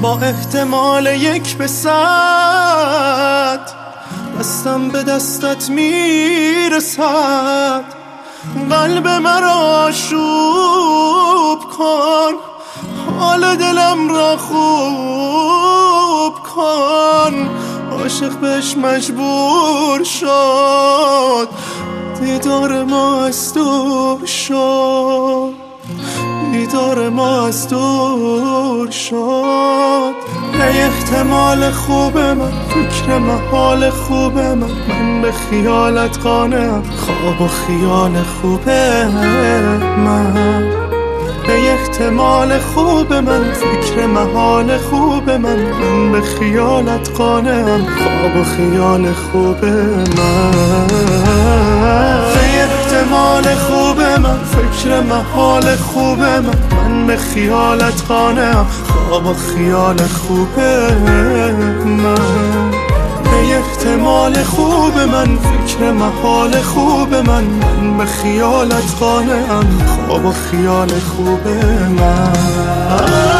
با احتمال 1/100 دستم به دستت میرسد. قلب مرا آشوب کن، حال دلم را خوب کن. عاشق بهش مجبور شد، دیدار ما از دور شد، دیدار ما از دور شد. ای احتمال خوب من، فکر محال خوب من به خیالت قانعم، خواب و خیال خوب من. ای احتمال خوب من، فکر محال خوب من به خیالت قانعم، خواب و خیال خوب من. ای احتمال خوب من، فکر محال خوب من به خیالت قانعم، خواب و خیال خوب من. ای احتمال خوب من، فکر محال خوب من به خیالت قانعم، خواب و خیال خوب من.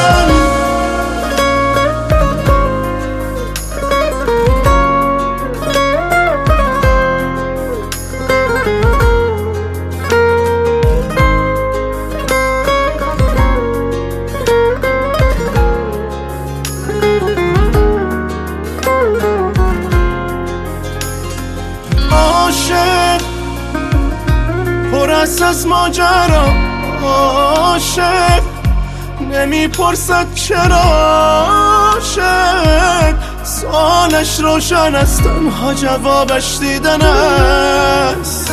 عاشق پر است از ماجرا، عاشق نمیپرسد چرا، عاشق سوالش روشن است، تنها جوابش دیدن است.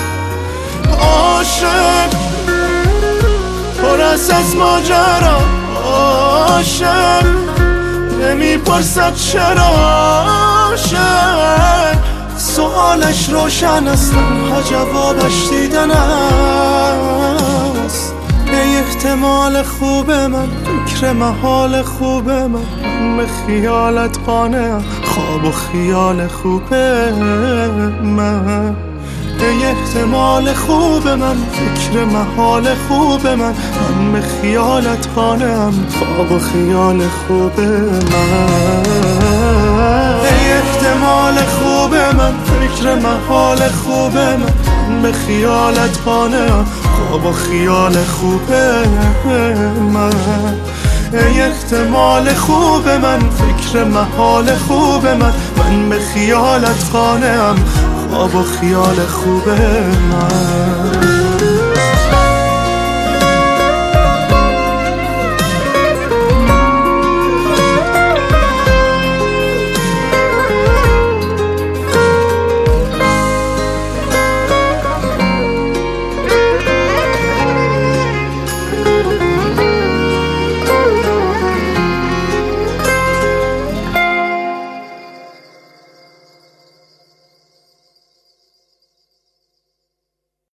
عاشق پر است از ماجرا، عاشق نمیپرسد چرا، عاشق سوالش روشن است، تنها جوابش دیدن است. ای احتمال خوب من، فکر محال خوب من به خیالت قانعم، خواب و خیال خوب من. ای احتمال خوب من، فکر محال خوب من به خیالت قانعم، خواب و خیال خوب من. ای احتمال خوب من، فکر محال خوب من به خیالت قانعم، خواب و خیال خوب من. ای احتمال خوب من، فکر محال خوب من به خیالت قانعم، خواب و خیال خوب من.